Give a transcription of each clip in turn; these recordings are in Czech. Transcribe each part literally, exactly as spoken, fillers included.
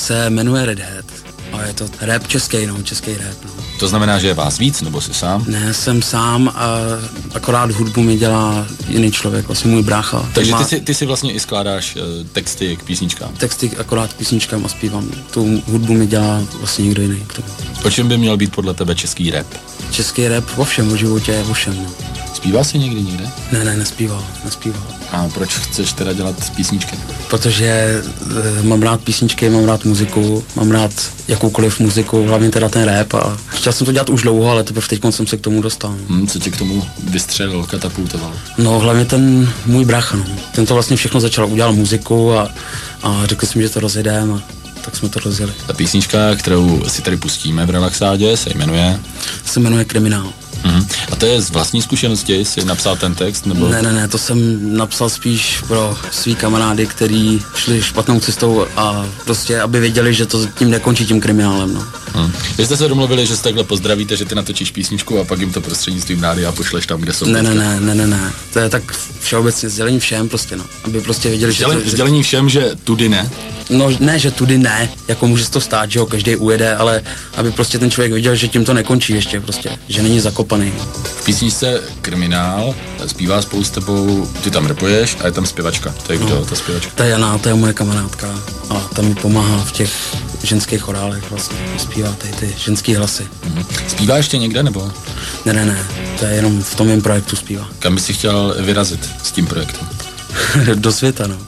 se jmenuje Red Hat. A je to rap český, no, český rap, no. To znamená, že je vás víc, nebo jsi sám? Ne, jsem sám a akorát hudbu mi dělá jiný člověk, vlastně můj brácha. Takže má... ty, si, ty si vlastně i skládáš uh, texty k písničkám? Texty akorát k písničkám a zpívám. Tu hudbu mi dělá vlastně někdo jiný. O čem by měl být podle tebe český rap? Český rap o všem, o životě, o všem, no. Zpívá jsi někdy někde? Ne, ne, nespíval, nespíval. A proč chceš teda dělat písničky? Protože e, mám rád písničky, mám rád muziku, mám rád jakoukoliv muziku, hlavně teda ten rap a chtěl jsem to dělat už dlouho, ale teprve teď jsem se k tomu dostal. Hmm, co tě k tomu vystřelil, katapultoval? No hlavně ten můj brácha, no. Ten to vlastně všechno začal, udělal muziku a, a řekli jsme, že to rozjedeme a tak jsme to rozjeli. Ta písnička, kterou si tady pustíme v Relaxádě, se jmenuje? Se jmenuje Kriminál. Mm-hmm. A to je z vlastní zkušenosti, jsi napsal ten text? Nebo? Ne, ne, ne, to jsem napsal spíš pro svý kamarády, který šli špatnou cestou a prostě, aby věděli, že to tím nekončí tím kriminálem, no. Hmm. Vy jste se domluvili, že se takhle pozdravíte, že ty natočíš písničku a pak jim to prostřednictvím rádia pošleš tam, kde jsou. Ne, ne, ne, ne, ne, ne, to je tak všeobecně sdělení všem prostě, no, aby prostě věděli, Sdělen, že... To, sdělení že... všem, že tudy ne? No ne, že tudy ne, jako může se to stát, že jo, každý ujede, ale aby prostě ten člověk viděl, že tím to nekončí ještě prostě, že není zakopaný. V písničce Kriminál zpívá spolu s tebou, ty tam rapuješ a je tam zpěvačka. To je kdo, no, ta zpěvačka? To je Jana, to je moje kamarádka a ta mi pomáhá v těch ženských chorálech vlastně, zpívá tady ty ženský hlasy. Mm-hmm. Zpívá ještě někde nebo? Ne, ne, ne, to je jenom v tom mém projektu zpívá. Kam bys si chtěl vyrazit s tím projektem? Do světa, no.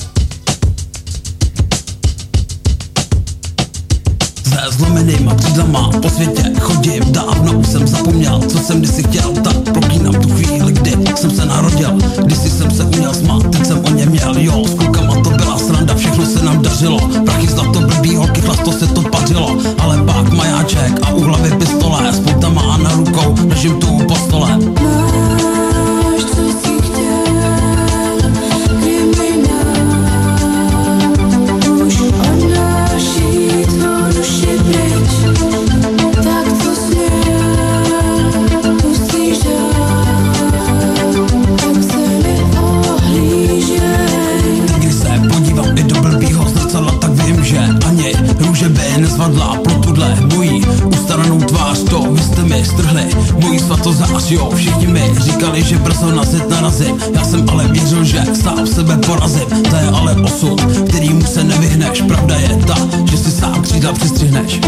Se zlomenýma křídlama po světě chodím, dávno už jsem zapomněl, co jsem kdysi chtěl, tak proklínám tu chvíli, kdy jsem se narodil, kdysi jsem se uměl smát, teď jsem o ně měl, jo, s klukama to byla sranda, všechno se nám dařilo, prachy zlato, blbý holky, chlasto se to pařilo, ale pak majáček a u hlavy pistole, s poutama na rukou, držím tu po stole. Nezvadla pro tuhle mojí ustaranou tvář, to vy jste mi strhli mojí svatozář, jo, všichni mi říkali, že brzo na svět narazím, já jsem ale věřil, že sám sebe porazím, to je ale osud, kterýmu se nevyhneš, pravda je ta, že si sám křídla přistřihneš.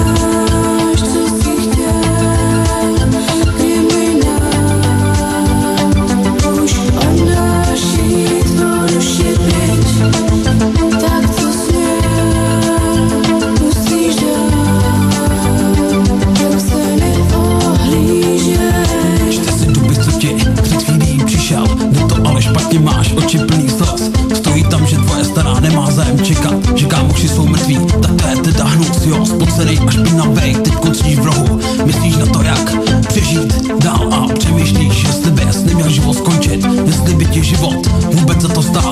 Máš oči plný slz, stojí tam, že tvoje stará nemá zájem čekat, že kámoši jsou mrtví, tak to je teda hnus, jo, spocenej a špinavej, teď končíš v rohu, myslíš na to jak přežít dál a přemýšlíš, jestli bys neměl život skončit, jestli by ti život vůbec za to stál.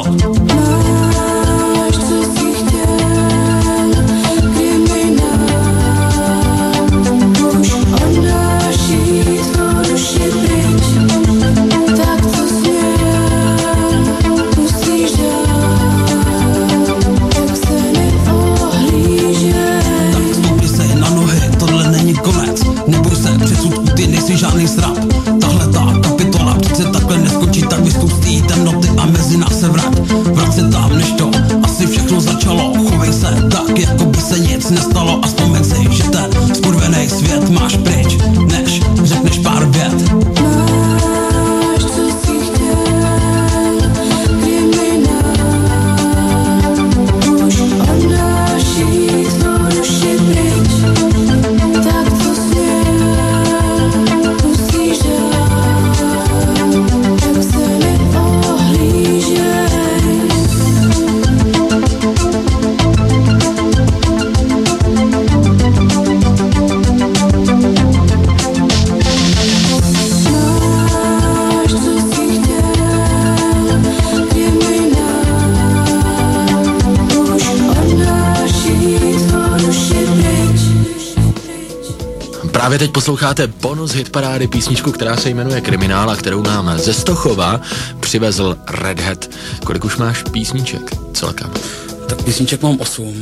Žádný srap, tahle ta kapitola přece takhle neskončí, tak vystup z té temnoty a mezi nás se vrát. Vrát se tam, než to asi všechno začalo, chovej se tak, jako by se nic nestalo a vzpomeň si, že ten skurvenej svět máš pryč, než řekneš pár vět. Právě teď posloucháte bonus hitparády, písničku, která se jmenuje Kriminál a kterou nám ze Stochova přivezl Red Hat. Kolik už máš písniček celkem? Tak písniček mám osm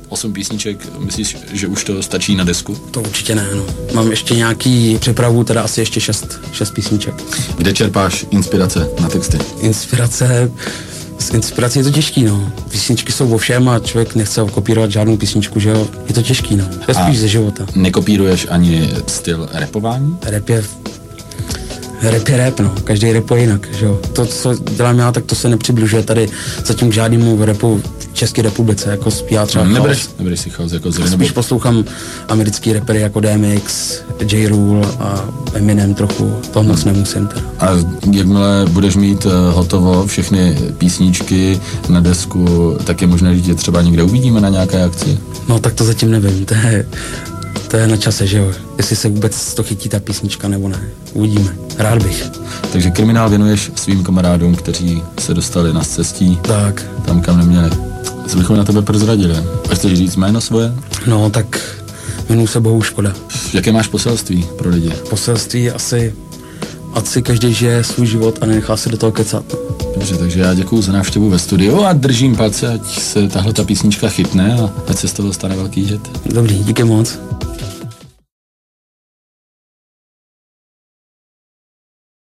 osm písniček, myslíš, že už to stačí na desku? To určitě ne, no. Mám ještě nějaký připravu, teda asi ještě šest, šest písniček. Kde čerpáš inspirace na texty? Inspirace... S inspirací je to těžký, no. Písničky jsou o všem a člověk nechce kopírovat žádnou písničku, že jo. Je to těžký, no. To je spíš ze života. Nekopíruješ ani styl rapování? Rap je... Rap je rap, no. Každý rapuje jinak, že jo. To, co dělám já, tak to se nepřibližuje tady zatím k žádnému rapu v České republice, jako zpívá třeba Nebereš, nebereš si chaos jako zvěd, spíš nebo... poslouchám americký rapery jako D M X, J. Rule a Eminem trochu, toho moc nemusím teda. A jakmile budeš mít uh, hotovo všechny písničky na desku, tak je možné, že tě třeba někde uvidíme na nějaké akci? No tak to zatím nevím, to je, to je na čase, že jo. Jestli se vůbec to chytí ta písnička nebo ne. Uvidíme. Rád bych. Takže Kriminál věnuješ svým kamarádům, kteří se dostali na cestí. Tak. Tam, kam neměli. Co bychom na tebe prozradili? A chceš říct jméno svoje? No tak jmenuji se Bohu Škoda. Jaké máš poselství pro lidi? Poselství asi, ať si každý žije svůj život a nenechá se do toho kecat. Dobře, takže já děkuju za návštěvu ve studiu a držím palce, ať se tahle ta písnička chytne a ať se z toho stane velký hit. Dobrý, díky moc.